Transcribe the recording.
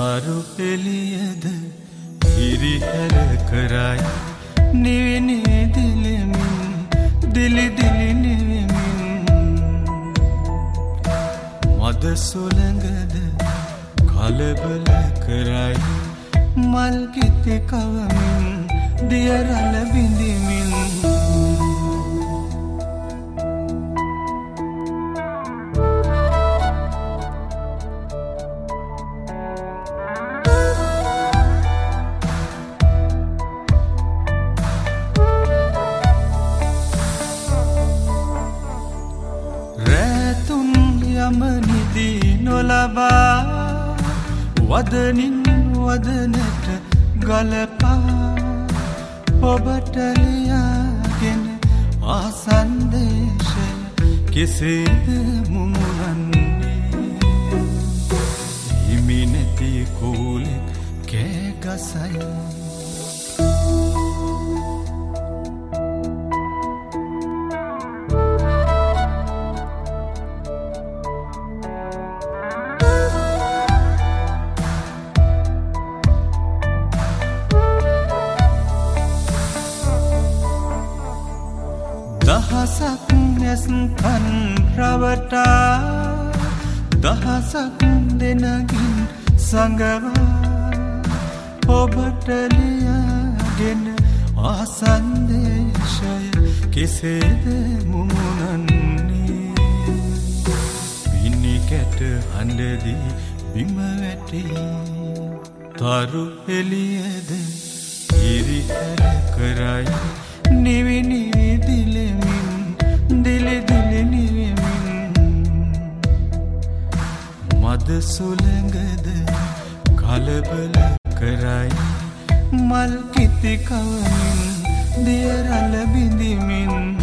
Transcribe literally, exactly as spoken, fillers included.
තරු එළියද හිරිහැර කරයි නිවිනි දිලෙමින් දිලි දිලි නිවෙමින් මද සුළඟද කලබල කරයි මල් කිති කවමින් දියරල බිඳිමින් යමනිදී නොලබා වදනින් වදනට ගලපා ඔබට ලියාගෙන ආසන්දේශය කෙසේද මුමුණන්නේ හිමි නැති කෝලෙක් කෑගසයි දහසක් නැස්කන් රවටා දහසක් දෙනගින් සඟවා ඔබට ලියාගෙන ආසන්දේශය කෙසේද මුමුණන්නේ විනි කැට හඬදී බිම වැටී තරු එළියද හිරිහැර කරයි නිවිනි දිලෙමින් දිලි දිලි නිවෙමින් මද සුළඟද කලබල කරයි මල් කිති කවමින් දියරල බිඳිමින්